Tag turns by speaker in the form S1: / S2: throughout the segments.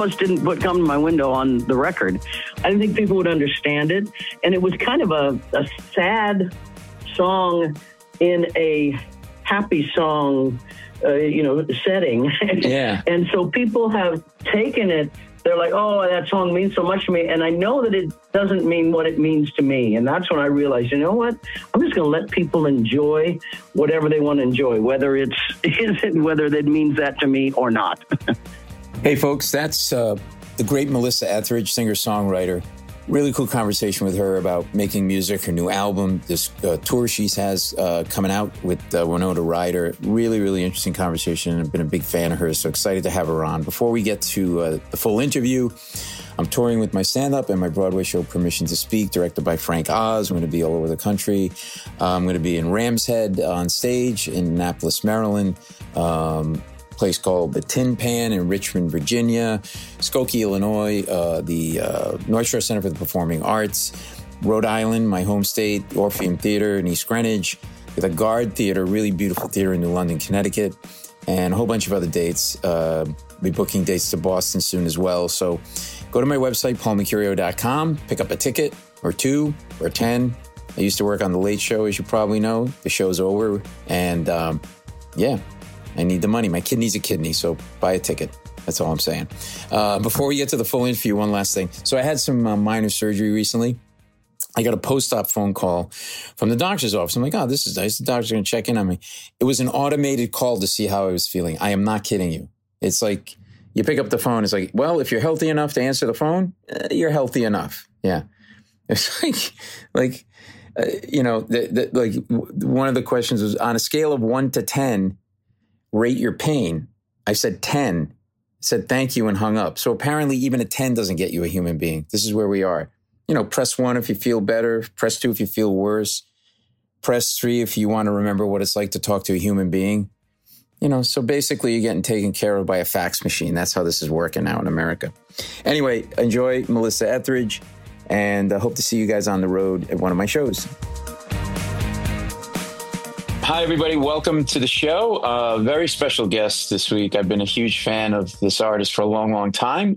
S1: almost didn't put Come to My Window on the record. I didn't think people would understand it. And it was kind of a sad song in a happy song, setting.
S2: Yeah.
S1: And so people have taken it. They're like, oh, that song means so much to me. And I know that it doesn't mean what it means to me. And that's when I realized, you know what? I'm just going to let people enjoy whatever they want to enjoy, whether whether that means that to me or not.
S2: Hey, folks, that's the great Melissa Etheridge, singer-songwriter. Really cool conversation with her about making music, her new album, this tour she has coming out with Winona Ryder. Really, really interesting conversation. I've been a big fan of hers, so excited to have her on. Before we get to the full interview, I'm touring with my stand-up and my Broadway show, Permission to Speak, directed by Frank Oz. I'm going to be all over the country. I'm going to be in Ram's Head on stage in Annapolis, Maryland. Place called the Tin Pan in Richmond, Virginia, Skokie, Illinois, the North Shore Center for the Performing Arts, Rhode Island, my home state, Orpheum Theater in East Greenwich, the Guard Theater, really beautiful theater in New London, Connecticut, and a whole bunch of other dates. Be booking dates to Boston soon as well. So go to my website, paulmecurio.com, pick up a ticket or 2 or 10. I used to work on The Late Show, as you probably know. The show's over, and I need the money. My kid needs a kidney, so buy a ticket. That's all I'm saying. Before we get to the full interview, one last thing. So I had some minor surgery recently. I got a post-op phone call from the doctor's office. I'm like, oh, this is nice. The doctor's going to check in on me. It was an automated call to see how I was feeling. I am not kidding you. It's like you pick up the phone. It's like, well, if you're healthy enough to answer the phone, you're healthy enough. Yeah. It's like one of the questions was on a scale of 1 to 10, rate your pain. I said 10, said thank you and hung up. So apparently even a 10 doesn't get you a human being. This is where we are. Press 1 if you feel better, press 2 if you feel worse, press 3 if you want to remember what it's like to talk to a human being. So basically you're getting taken care of by a fax machine. That's how this is working now in America. Anyway, enjoy Melissa Etheridge, and I hope to see you guys on the road at one of my shows. Hi, everybody. Welcome to the show. Very special guest this week. I've been a huge fan of this artist for a long, long time.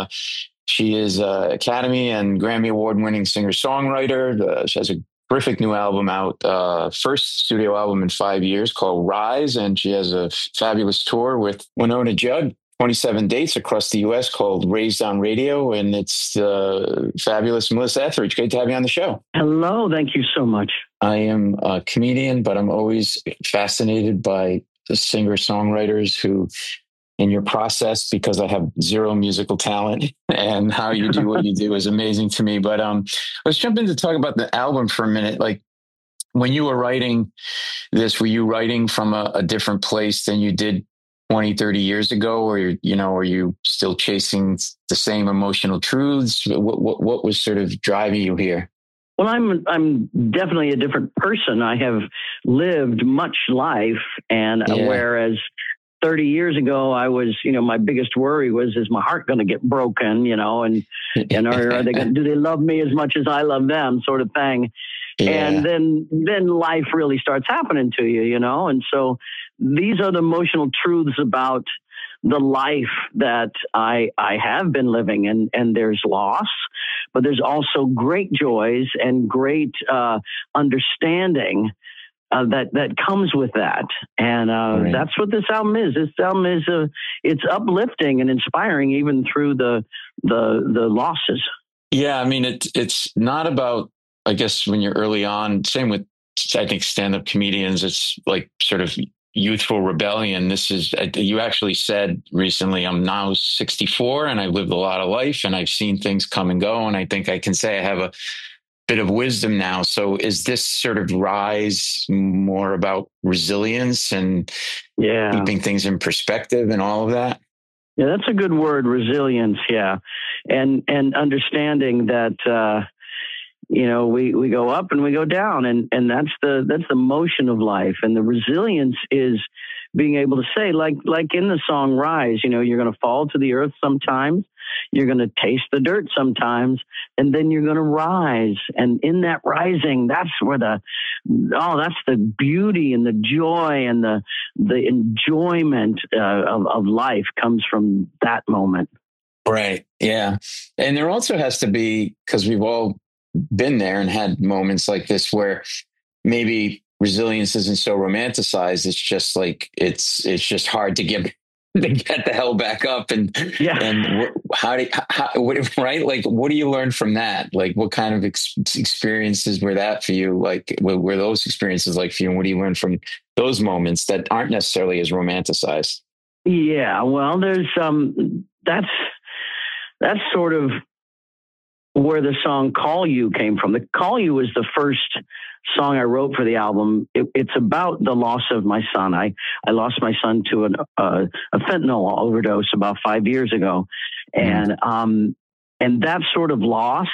S2: She is Academy and Grammy Award-winning singer-songwriter. She has a terrific new album out, first studio album in 5 years called Rise, and she has a fabulous tour with Winona Judd. 27 dates across the U.S. called Raised on Radio, and it's fabulous Melissa Etheridge. Great to have you on the show.
S1: Hello. Thank you so much.
S2: I am a comedian, but I'm always fascinated by the singer-songwriters who, in your process, because I have zero musical talent, and how you do what you do is amazing to me. But let's jump in to talk about the album for a minute. Like, when you were writing this, were you writing from a different place than you did 20, 30 years ago, or, are you still chasing the same emotional truths? What was sort of driving you here?
S1: Well, I'm definitely a different person. I have lived much life, and whereas 30 years ago, I was, my biggest worry was, is my heart going to get broken, and are they do they love me as much as I love them, sort of thing. Yeah. And then life really starts happening to you, and so these are the emotional truths about the life that I have been living, and there's loss, but there's also great joys and great understanding that comes with that. And right. That's what this album is. This album is it's uplifting and inspiring even through the losses. Yeah,
S2: I mean, it's not about, I guess, when you're early on, same with, I think, stand-up comedians, it's like sort of youthful rebellion. This is, you actually said recently, I'm now 64 and I've lived a lot of life and I've seen things come and go. And I think I can say I have a bit of wisdom now. So is this sort of Rise more about resilience and keeping things in perspective and all of that?
S1: Yeah, that's a good word, resilience. Yeah. And understanding that, we go up and we go down, and that's the motion of life. And the resilience is being able to say, like in the song Rise, you're going to fall to the earth sometimes, you're going to taste the dirt sometimes, and then you're going to rise. And in that rising, that's where that's the beauty and the joy and the enjoyment of life comes from that moment.
S2: Right. Yeah. And there also has to be, because we've all been there and had moments like this where maybe resilience isn't so romanticized. It's just like it's just hard to get to get the hell back up.
S1: Yeah.
S2: How do right? Like, what do you learn from that? Like, what kind of experiences were that for you? Like, were those experiences like for you? And what do you learn from those moments that aren't necessarily as romanticized?
S1: Yeah. Well, there's that's sort of where the song "Call You" came from. The "Call You" was the first song I wrote for the album. It's about the loss of my son. I lost my son to a fentanyl overdose about 5 years ago, and that sort of loss,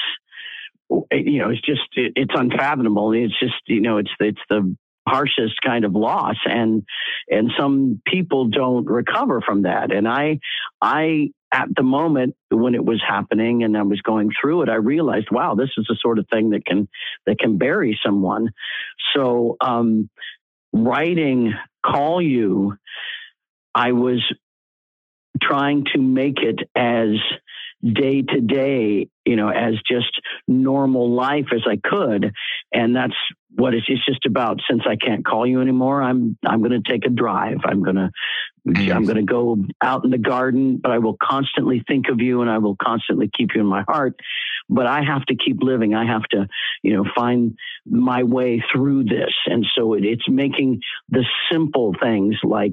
S1: it's unfathomable. It's just, it's the harshest kind of loss, and some people don't recover from that. And I at the moment when it was happening and I was going through it, I realized, wow, this is the sort of thing that can bury someone. So writing "Call You," I was trying to make it as day to day, as just normal life as I could. And that's what it's just about. Since I can't call you anymore, I'm going to take a drive. I'm going to go out in the garden, but I will constantly think of you and I will constantly keep you in my heart. But I have to keep living. I have to, find my way through this. And so it's making the simple things like,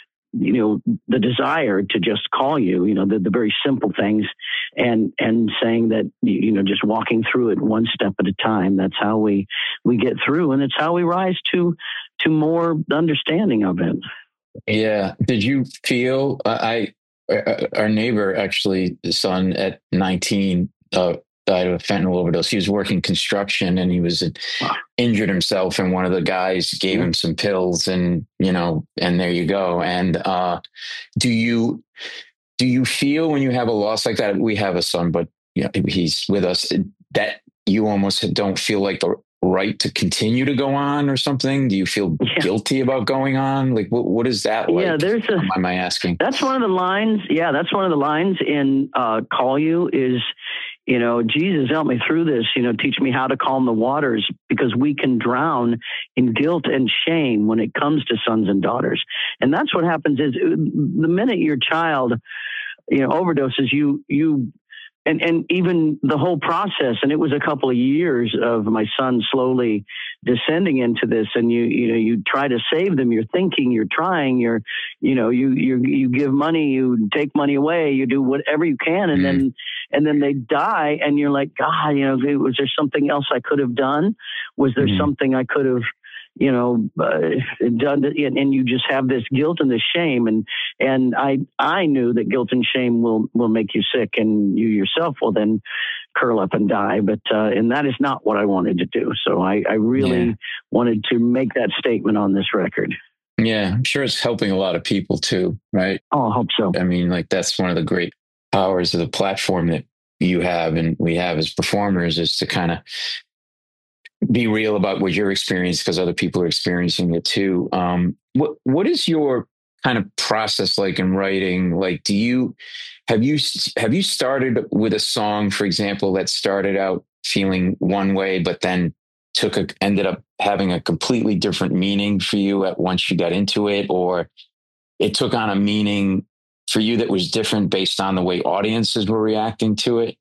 S1: the desire to just call you, the very simple things, and saying that, just walking through it one step at a time. That's how we get through, and it's how we rise to more understanding of it.
S2: Yeah. Did you feel, our neighbor, actually, the son at 19, died of a fentanyl overdose. He was working construction and he was injured himself, and one of the guys gave him some pills, and and there you go. And do you feel when you have a loss like that? We have a son, but he's with us, that you almost don't feel like the right to continue to go on or something? Do you feel guilty about going on? Like, what is that like? Yeah, am I asking?
S1: That's one of the lines. Yeah, that's one of the lines in "Call You" is, Jesus, help me through this, teach me how to calm the waters, because we can drown in guilt and shame when it comes to sons and daughters. And that's what happens is the minute your child, overdoses, and even the whole process, and it was a couple of years of my son slowly descending into this, and you try to save them. You're thinking, you're trying, you give money, you take money away, you do whatever you can, and then they die, and you're like, God, was there something else I could have done? Was there something I could have done, and you just have this guilt and this shame, and I knew that guilt and shame will make you sick, and you yourself will then curl up and die. But and that is not what I wanted to do. So I really wanted to make that statement on this record.
S2: Yeah, I'm sure it's helping a lot of people too, right?
S1: Oh, I hope so.
S2: I mean, like, that's one of the great powers of the platform that you have and we have as performers, is to kind of be real about what you're experiencing, because other people are experiencing it too. What is your kind of process like in writing? Like, have you started with a song, for example, that started out feeling one way, but then ended up having a completely different meaning for you once you got into it, or it took on a meaning for you that was different based on the way audiences were reacting to it?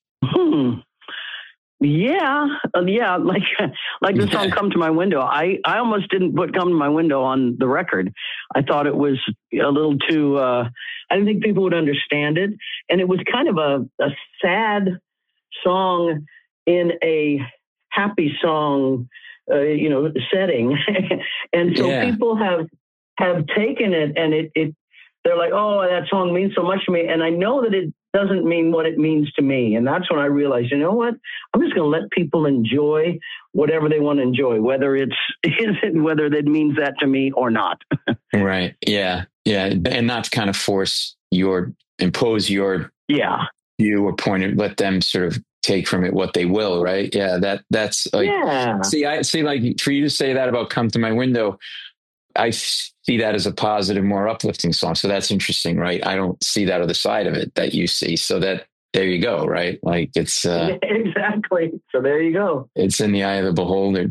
S1: Yeah, like the song "Come to My Window." I almost didn't put "Come to My Window" on the record. I thought it was a little too. I didn't think people would understand it, and it was kind of a sad song in a happy song, setting, and so people have taken it, and it they're like, oh, that song means so much to me, and I know that it doesn't mean what it means to me. And that's when I realized, you know what? I'm just going to let people enjoy whatever they want to enjoy, whether whether that means that to me or not.
S2: Right. Yeah. Yeah. And not to kind of impose your view or point, let them sort of take from it what they will. Right. Yeah. That's like, see, like, for you to say that about "Come to My Window," I see that as a positive, more uplifting song. So that's interesting, right? I don't see that other side of it that you see. So that there you go, right? Like it's
S1: exactly. So there you go.
S2: It's in the eye of the beholder.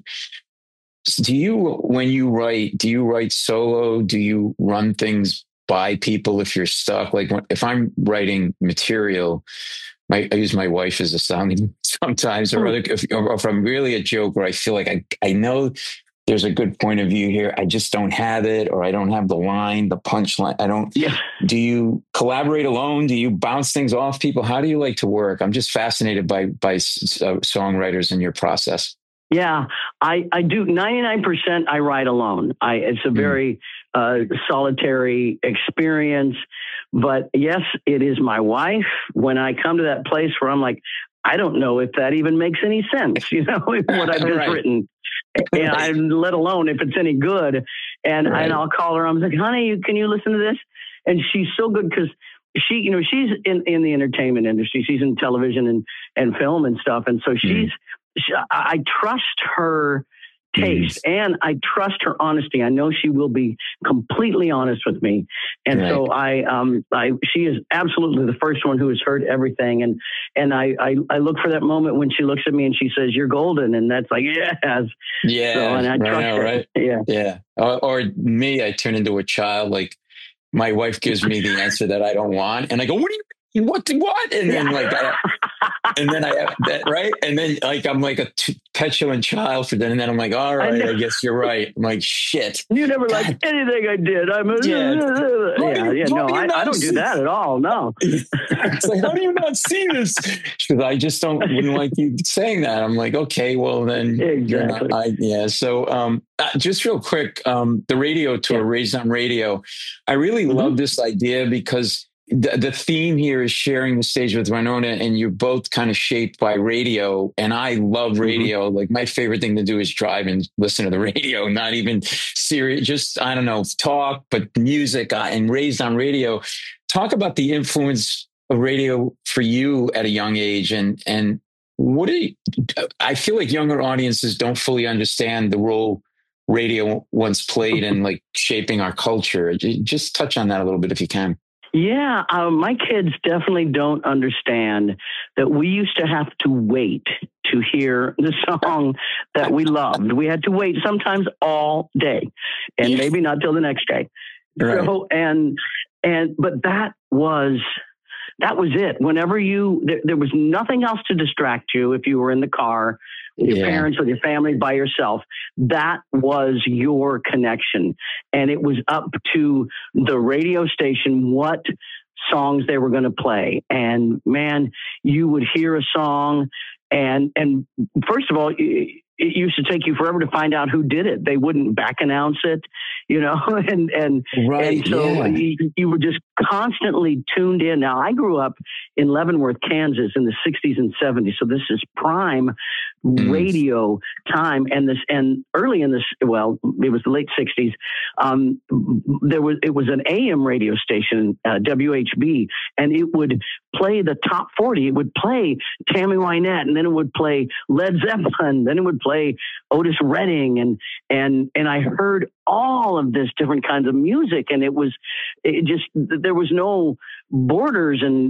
S2: When you write, do you write solo? Do you run things by people if you're stuck? Like if I'm writing material, I use my wife as a sounding sometimes, or if I'm really a joke where I feel like I know there's a good point of view here, I just don't have it, or I don't have the line, the punchline. I don't.
S1: Yeah.
S2: Do you collaborate alone? Do you bounce things off people? How do you like to work? I'm just fascinated by songwriters and your process.
S1: Yeah, I do 99%. I write alone. It's a very solitary experience, but yes, it is my wife. When I come to that place where I'm like, I don't know if that even makes any sense, what I've just written, and I, let alone if it's any good. And I'll call her. I'm like, honey, can you listen to this? And she's so good because she's in the entertainment industry. She's in television and film and stuff, and so I trust her taste and I trust her honesty. I know she will be completely honest with me. And so she is absolutely the first one who has heard everything. And I look for that moment when she looks at me and she says, "You're golden." And that's like, yes.
S2: Yeah.
S1: So, and I trust her.
S2: Right.
S1: Yeah.
S2: Yeah. Or me, I turn into a child. Like my wife gives me the answer that I don't want. And I go, what? And then and then I have that, right? And then like, I'm like a petulant child for that. And then I'm like, all right, I guess you're right. I'm like, shit.
S1: You never liked anything I did. I don't do that at all. No.
S2: It's like, how do you not see this? Because I just wouldn't like you saying that. I'm like, okay, well then you're not. So just real quick, the radio tour, Raised on Radio. I really love this idea because the theme here is sharing the stage with Winona, and you're both kind of shaped by radio. And I love radio. Like my favorite thing to do is drive and listen to the radio, not even serious, just, I don't know, talk, but music and Raised on Radio. Talk about the influence of radio for you at a young age. And what I feel like younger audiences don't fully understand the role radio once played in like shaping our culture. Just touch on that a little bit if you can.
S1: Yeah, my kids definitely don't understand that we used to have to wait to hear the song that we loved. We had to wait sometimes all day, and maybe not till the next day. Right. So, but that was it. Whenever there was nothing else to distract you. If you were in the car with your parents, with your family, by yourself, that was your connection. And it was up to the radio station what songs they were going to play. And man, you would hear a song and first of all, it used to take you forever to find out who did it. They wouldn't back announce it, and so you were just constantly tuned in. Now, I grew up in Leavenworth, Kansas in the 60s and 70s. So this is prime radio time. And early in this, well, it was the late 60s. It was an AM radio station, WHB, and it would play the top 40. It would play Tammy Wynette, and then it would play Led Zeppelin, then it would play Otis Redding, and I heard all of this different kinds of music, and there was no borders and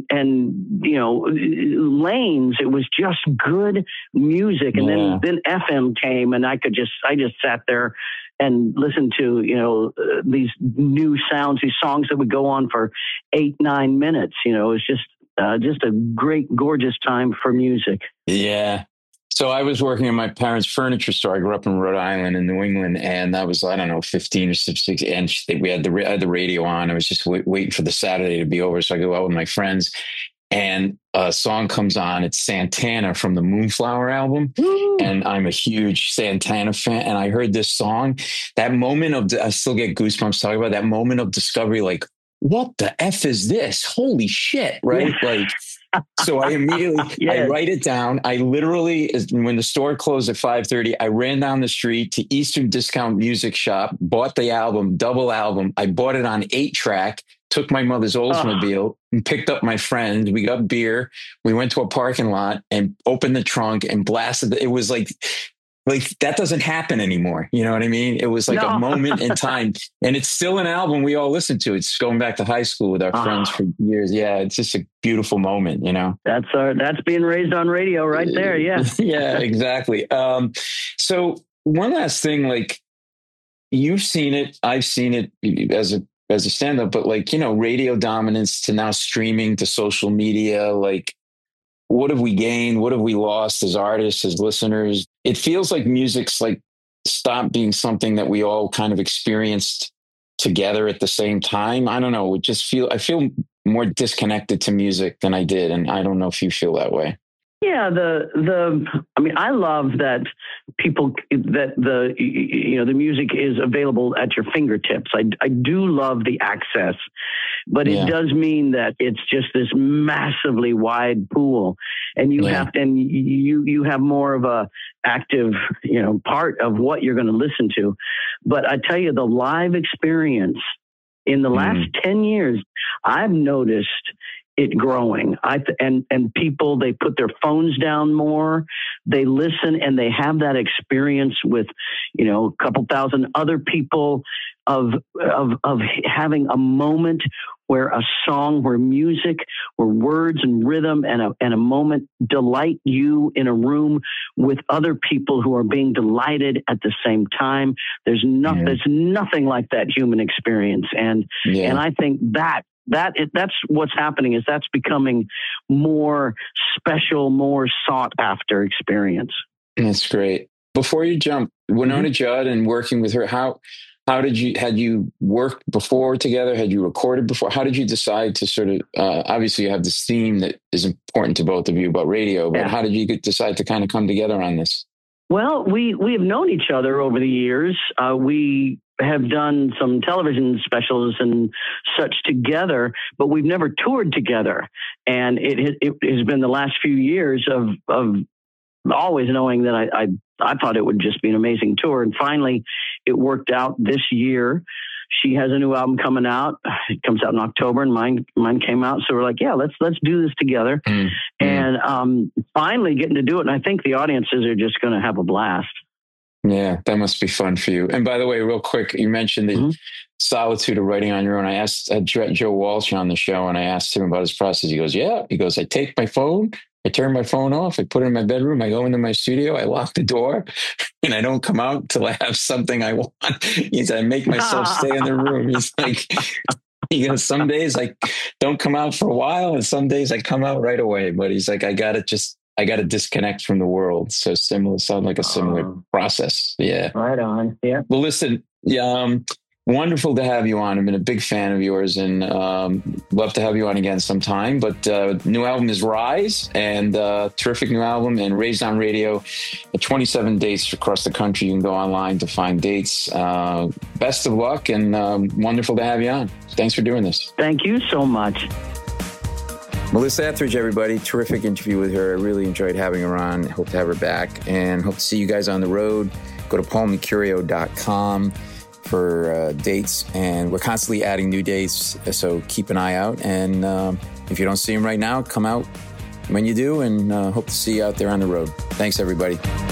S1: lanes. It was just good music, and then FM came, and I just sat there and listened to these new sounds, these songs that would go on for 8-9 minutes. It was just a great, gorgeous time for music.
S2: Yeah. So I was working in my parents' furniture store. I grew up in Rhode Island in New England, and that was, 15 or 16. And we had the radio on. I was just waiting for the Saturday to be over. So I go out with my friends, and a song comes on. It's Santana from the Moonflower album. Ooh. And I'm a huge Santana fan. And I heard this song, that moment I still get goosebumps talking about that moment of discovery, like, what the F is this? Holy shit. Right. Like, so I immediately, I write it down. I literally, when the store closed at 5:30, I ran down the street to Eastern Discount Music Shop, bought the album, double album. I bought it on 8-track, took my mother's Oldsmobile and picked up my friend. We got beer. We went to a parking lot and opened the trunk and blasted. It was like like that doesn't happen anymore. You know what I mean? It was like a moment in time, and it's still an album we all listen to. It's going back to high school with our friends for years. Yeah. It's just a beautiful moment, you know?
S1: That's being raised on radio right there. Yeah.
S2: Yeah, exactly. So one last thing, like you've seen it, I've seen it as a stand-up, but like, you know, radio dominance to now streaming to social media, like, what have we gained? What have we lost as artists, as listeners? It feels like music's like stopped being something that we all kind of experienced together at the same time. I don't know. I feel more disconnected to music than I did. And I don't know if you feel that way.
S1: Yeah, I mean, I love that the music is available at your fingertips. I do love the access, but it does mean that it's just this massively wide pool, and you have more of a active, part of what you're going to listen to. But I tell you, the live experience in the last 10 years, I've noticed it growing. And people, they put their phones down more, they listen, and they have that experience with, a couple thousand other people of having a moment where a song, where music, where words and rhythm and a moment delight you in a room with other people who are being delighted at the same time. There's nothing like that human experience. And I think that's what's happening, is that's becoming more special, more sought after experience.
S2: That's great. Before you jump, Wynonna Judd and working with her, had you worked before together? Had you recorded before? How did you decide to sort of, obviously you have this theme that is important to both of you about radio, but how did you decide to kind of come together on this?
S1: Well, we have known each other over the years. We have done some television specials and such together, but we've never toured together. And it has been the last few years of always knowing that I thought it would just be an amazing tour. And finally, it worked out this year. She has a new album coming out. It comes out in October, and mine came out. So we're like, yeah, let's do this together. And finally getting to do it. And I think the audiences are just going to have a blast.
S2: Yeah, that must be fun for you. And by the way, real quick, you mentioned the solitude of writing on your own. I had Joe Walsh on the show, and I asked him about his process. He goes, I take my phone, I turn my phone off, I put it in my bedroom, I go into my studio, I lock the door, and I don't come out till I have something I want. He said, I make myself stay in the room. He's like, some days I don't come out for a while, and some days I come out right away. But he's like, I got to disconnect from the world. So sound like a similar process. Yeah.
S1: Right on. Yeah.
S2: Well, listen, wonderful to have you on. I've been a big fan of yours, and love to have you on again sometime. But new album is Rise, and terrific new album, and Raised on Radio at 27 dates across the country. You can go online to find dates. Best of luck, and wonderful to have you on. Thanks for doing this.
S1: Thank you so much.
S2: Melissa Etheridge, everybody. Terrific interview with her. I really enjoyed having her on. Hope to have her back, and hope to see you guys on the road. Go to paulmecurio.com for dates, and we're constantly adding new dates, so keep an eye out. And if you don't see them right now, come out when you do, and hope to see you out there on the road. Thanks, everybody.